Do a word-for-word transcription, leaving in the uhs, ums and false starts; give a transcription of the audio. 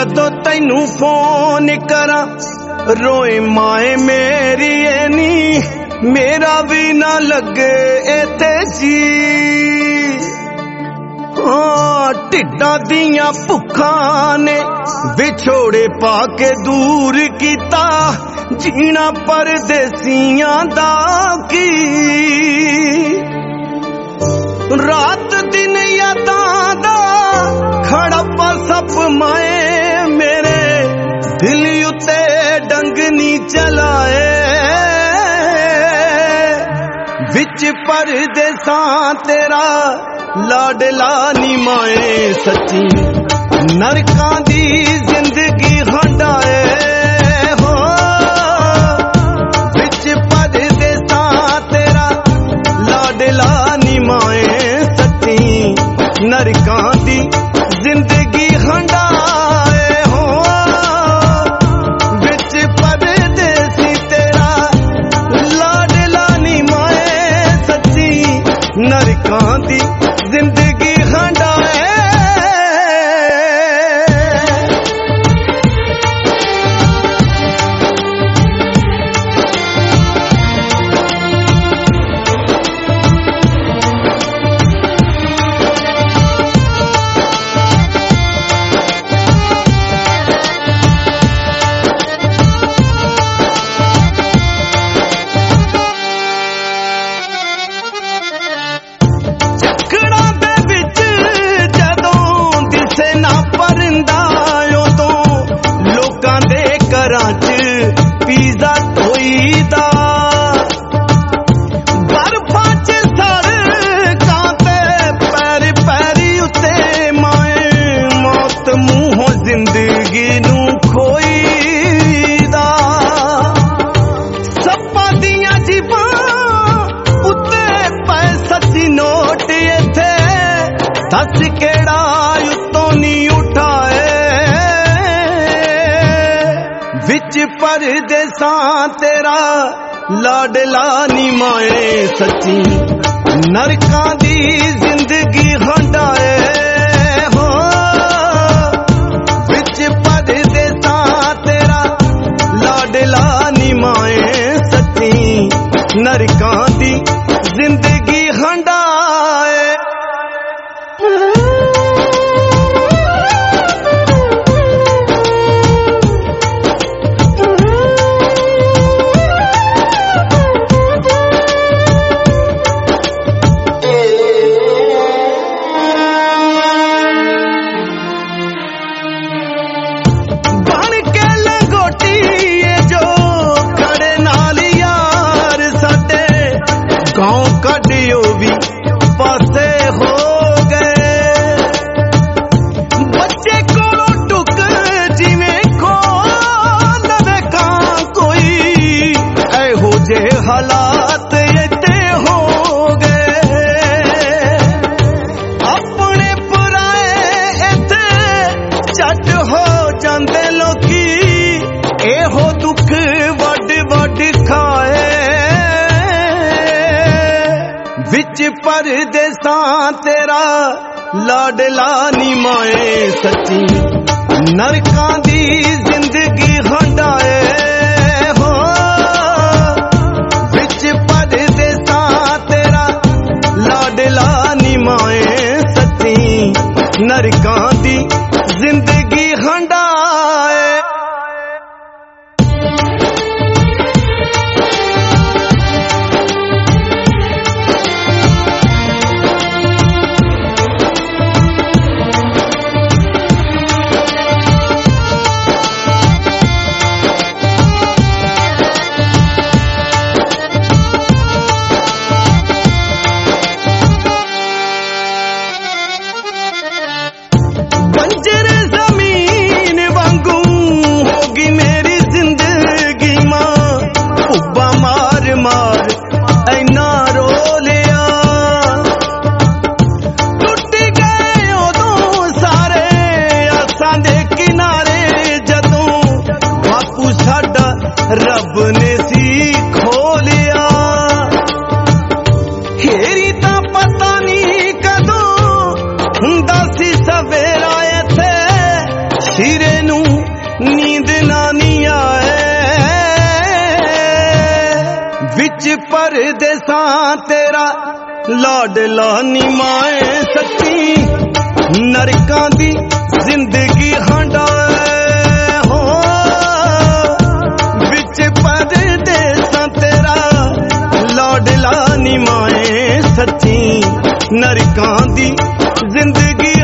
जदों तैनू फोन करा रोए माए मेरी ए नी मेरा भी ना लगे इते जी। हाँ टिड्डा दियां भुखां ने विछोड़े पाके दूर कीता जीना परदेसियां दा की। रात दिन यादां दा खड़प्पा सप माए मेरे दिल उते डंगनी चलाए। विच परदेसां तेरा लाडला नी माए सच्ची नरकां दी जिंदगी हंडाए। हो विच परदेसां तेरा लाडला नी माए सच्ची नरकां दी जिंदगी हंडाए। हो विच परदेसी तेरा लाडला नी माए सच्ची नरकां दी जिंदगी हंडाए। पीजा धोईदा बर्फां च सड़कां ते पैर पैरी उत्ते माए मौत मूहों जिंदगी नू खोईदा। सप्पां दियां जीबां उत्ते पै सच्ची नोट इत्थे दस केड़ा उत्तों नी उठाए। विच परदेसां तेरा लाडला नी माए सच्ची नरकां दी जिंदगी हंडाए। हो विच परदेसां तेरा लाडला नी माए सच्ची नरकां दी जिंदगी हंडाए। कडियो भी पासे हो गए बच्चे कोलों टुक जिवें खो लवे कां कोई ऐहो जे हालात इत्ते हो गए। अपने पराए इत्थे झट हो जांदे लोकी एहो दुख वड वड खाए। विच परदेसां तेरा लाडला नी माए सच्ची नरकां दी जिंदगी हंडाए। हो विच परदेसां तेरा लाडला नी माए सच्ची नरकां दी जिंदगी हंडाए। बंजर जमीन वांगू होगी मेरी जिंदगी मां उब्बा मार मार ऐना रो लिया। टुट गए उदों सारे आसां दे किनारे जदों बापू साडा रब ने सी खोलिया। हेरी तां पता नहीं कदों हुंदा सी सवेरा इत्थे सिरे नू तेरा लाडला नी माए सच्ची नरकां दी जिंदगी हंडाए हो विच परदेसां तेरा लाडला नी माए सच्ची नरकां दी जिंदगी